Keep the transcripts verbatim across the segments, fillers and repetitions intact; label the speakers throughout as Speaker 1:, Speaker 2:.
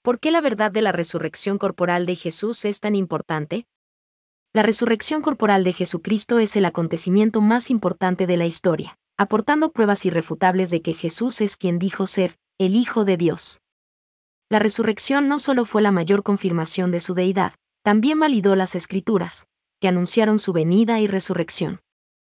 Speaker 1: ¿Por qué la verdad de la resurrección corporal de Jesús es tan importante? La resurrección corporal de Jesucristo es el acontecimiento más importante de la historia, aportando pruebas irrefutables de que Jesús es quien dijo ser, el Hijo de Dios. La resurrección no solo fue la mayor confirmación de su deidad, también validó las Escrituras, que anunciaron su venida y resurrección.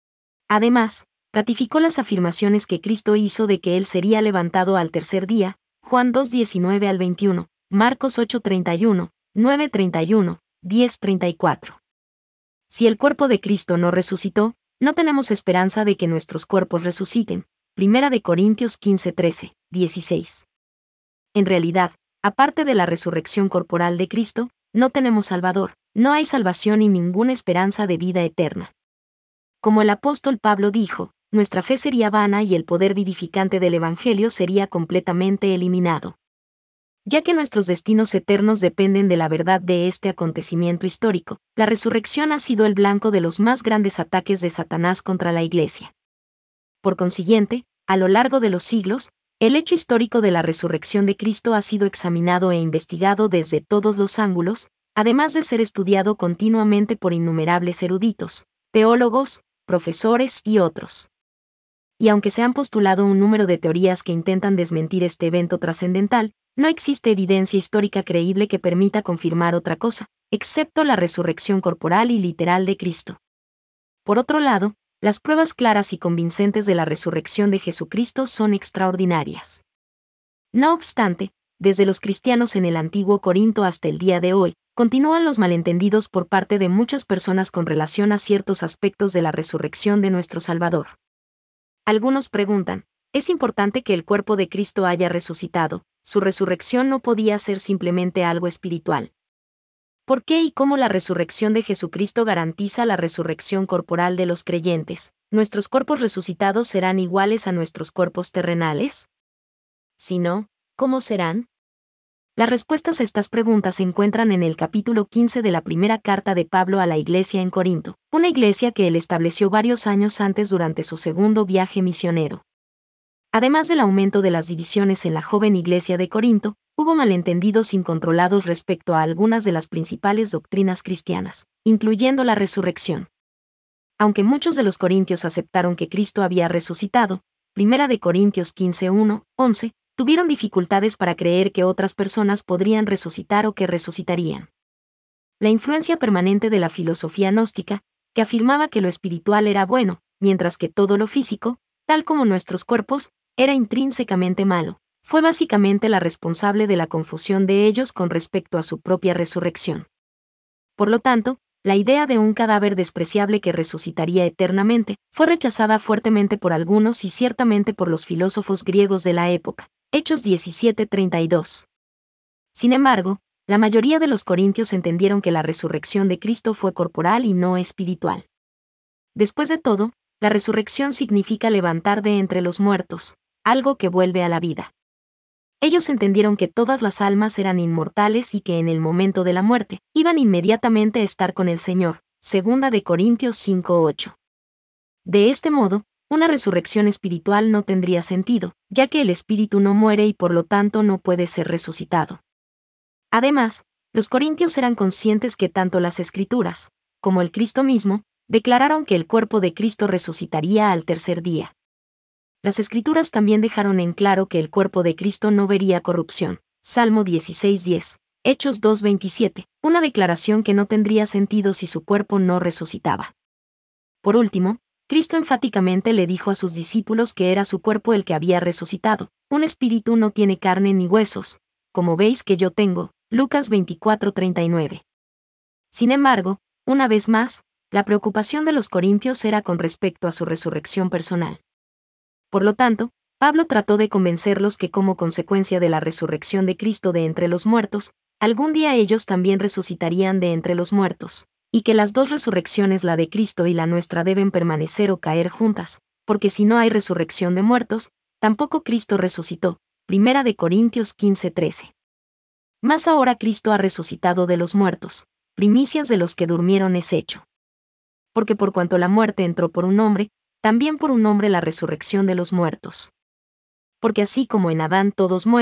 Speaker 1: Además, ratificó las afirmaciones que Cristo hizo de que Él sería levantado al tercer día, Juan dos diecinueve al veintiuno, Marcos ocho treinta y uno, nueve treinta y uno, diez treinta y cuatro. Si el cuerpo de Cristo no resucitó, no tenemos esperanza de que nuestros cuerpos resuciten. Primera de Corintios quince trece, dieciséis. En realidad, aparte de la resurrección corporal de Cristo, no tenemos Salvador, no hay salvación y ninguna esperanza de vida eterna. Como el apóstol Pablo dijo, nuestra fe sería vana y el poder vivificante del Evangelio sería completamente eliminado. Ya que nuestros destinos eternos dependen de la verdad de este acontecimiento histórico, la resurrección ha sido el blanco de los más grandes ataques de Satanás contra la Iglesia. Por consiguiente, a lo largo de los siglos, el hecho histórico de la resurrección de Cristo ha sido examinado e investigado desde todos los ángulos, además de ser estudiado continuamente por innumerables eruditos, teólogos, profesores y otros. Y aunque se han postulado un número de teorías que intentan desmentir este evento trascendental, no existe evidencia histórica creíble que permita confirmar otra cosa, excepto la resurrección corporal y literal de Cristo. Por otro lado, las pruebas claras y convincentes de la resurrección de Jesucristo son extraordinarias. No obstante, desde los cristianos en el antiguo Corinto hasta el día de hoy, continúan los malentendidos por parte de muchas personas con relación a ciertos aspectos de la resurrección de nuestro Salvador. Algunos preguntan, ¿es importante que el cuerpo de Cristo haya resucitado? Su resurrección no podía ser simplemente algo espiritual. ¿Por qué y cómo la resurrección de Jesucristo garantiza la resurrección corporal de los creyentes? ¿Nuestros cuerpos resucitados serán iguales a nuestros cuerpos terrenales? Si no, ¿cómo serán? Las respuestas a estas preguntas se encuentran en el capítulo quince de la primera carta de Pablo a la iglesia en Corinto, una iglesia que él estableció varios años antes durante su segundo viaje misionero. Además del aumento de las divisiones en la joven iglesia de Corinto, hubo malentendidos incontrolados respecto a algunas de las principales doctrinas cristianas, incluyendo la resurrección. Aunque muchos de los corintios aceptaron que Cristo había resucitado, Primera de Corintios quince uno, once, tuvieron dificultades para creer que otras personas podrían resucitar o que resucitarían. La influencia permanente de la filosofía gnóstica, que afirmaba que lo espiritual era bueno, mientras que todo lo físico, tal como nuestros cuerpos, era intrínsecamente malo, fue básicamente la responsable de la confusión de ellos con respecto a su propia resurrección. Por lo tanto, la idea de un cadáver despreciable que resucitaría eternamente fue rechazada fuertemente por algunos y ciertamente por los filósofos griegos de la época. Hechos diecisiete treinta y dos. Sin embargo, la mayoría de los corintios entendieron que la resurrección de Cristo fue corporal y no espiritual. Después de todo, la resurrección significa levantar de entre los muertos, algo que vuelve a la vida. Ellos entendieron que todas las almas eran inmortales y que en el momento de la muerte, iban inmediatamente a estar con el Señor. Segunda de Corintios cinco ocho. De este modo, una resurrección espiritual no tendría sentido, ya que el espíritu no muere y por lo tanto no puede ser resucitado. Además, los corintios eran conscientes que tanto las Escrituras, como el Cristo mismo, declararon que el cuerpo de Cristo resucitaría al tercer día. Las Escrituras también dejaron en claro que el cuerpo de Cristo no vería corrupción. Salmo dieciséis diez, Hechos dos veintisiete, una declaración que no tendría sentido si su cuerpo no resucitaba. Por último, Cristo enfáticamente le dijo a sus discípulos que era su cuerpo el que había resucitado. Un espíritu no tiene carne ni huesos, como veis que yo tengo. Lucas veinticuatro treinta y nueve. Sin embargo, una vez más, la preocupación de los corintios era con respecto a su resurrección personal. Por lo tanto, Pablo trató de convencerlos que como consecuencia de la resurrección de Cristo de entre los muertos, algún día ellos también resucitarían de entre los muertos, y que las dos resurrecciones, la de Cristo y la nuestra, deben permanecer o caer juntas, porque si no hay resurrección de muertos, tampoco Cristo resucitó. Primera de Corintios quince trece. Mas ahora Cristo ha resucitado de los muertos, primicias de los que durmieron es hecho. Porque por cuanto la muerte entró por un hombre, también por un hombre la resurrección de los muertos. Porque así como en Adán todos mueren,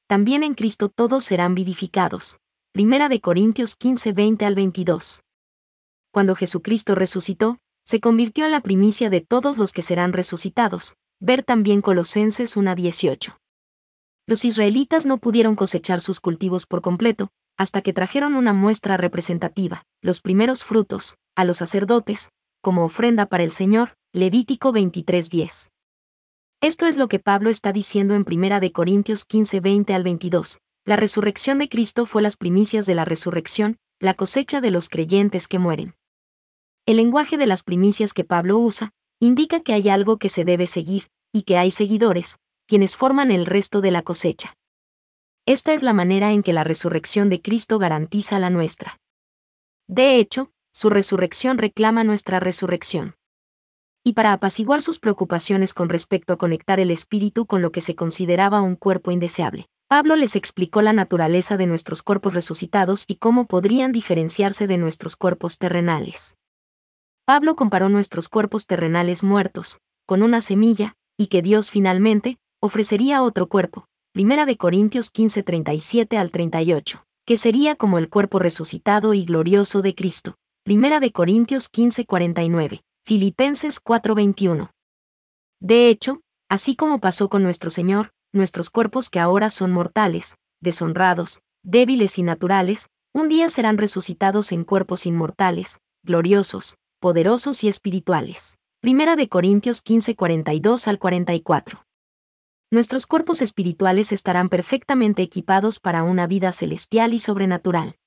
Speaker 1: también en Cristo todos serán vivificados. Primera de Corintios quince, veinte al veintidós. Cuando Jesucristo resucitó, se convirtió en la primicia de todos los que serán resucitados. Ver también Colosenses uno, dieciocho. Los israelitas no pudieron cosechar sus cultivos por completo, hasta que trajeron una muestra representativa, los primeros frutos, a los sacerdotes, como ofrenda para el Señor. Levítico veintitrés, diez. Esto es lo que Pablo está diciendo en Primera de Corintios quince, veinte al veintidós. La resurrección de Cristo fue las primicias de la resurrección, la cosecha de los creyentes que mueren. El lenguaje de las primicias que Pablo usa, indica que hay algo que se debe seguir, y que hay seguidores, quienes forman el resto de la cosecha. Esta es la manera en que la resurrección de Cristo garantiza la nuestra. De hecho, su resurrección reclama nuestra resurrección. Y para apaciguar sus preocupaciones con respecto a conectar el espíritu con lo que se consideraba un cuerpo indeseable, Pablo les explicó la naturaleza de nuestros cuerpos resucitados y cómo podrían diferenciarse de nuestros cuerpos terrenales. Pablo comparó nuestros cuerpos terrenales muertos con una semilla, y que Dios finalmente ofrecería otro cuerpo, Primera de Corintios quince, treinta y siete al treinta y ocho, que sería como el cuerpo resucitado y glorioso de Cristo, Primera de Corintios quince, cuarenta y nueve. Filipenses cuatro, veintiuno. De hecho, así como pasó con nuestro Señor, nuestros cuerpos que ahora son mortales, deshonrados, débiles y naturales, un día serán resucitados en cuerpos inmortales, gloriosos, poderosos y espirituales. Primera de Corintios quince, cuarenta y dos al cuarenta y cuatro. Nuestros cuerpos espirituales estarán perfectamente equipados para una vida celestial y sobrenatural.